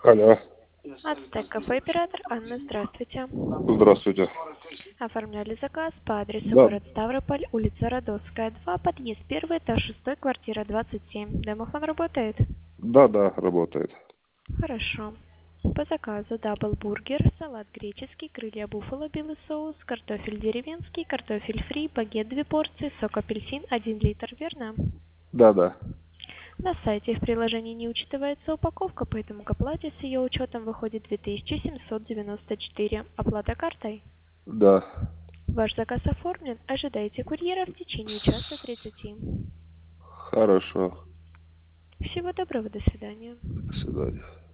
Алло, Ацтек кафе оператор Анна, здравствуйте. здравствуйте. Оформляли заказ по адресу Да, город Ставрополь, улица Родовская, 2, подъезд 1, этаж 6, квартира 27. Домофон работает? да, работает. Хорошо. По заказу даблбургер, салат греческий, крылья буффало, белый соус, картофель деревенский, картофель фри, багет 2 порции, сок апельсин 1 литр, верно? Да. На сайте в приложении не учитывается упаковка, поэтому к оплате с ее учетом выходит 2794. Оплата картой. Да. Ваш заказ оформлен. Ожидайте курьера в течение часа 30. Хорошо. Всего доброго, до свидания. До свидания.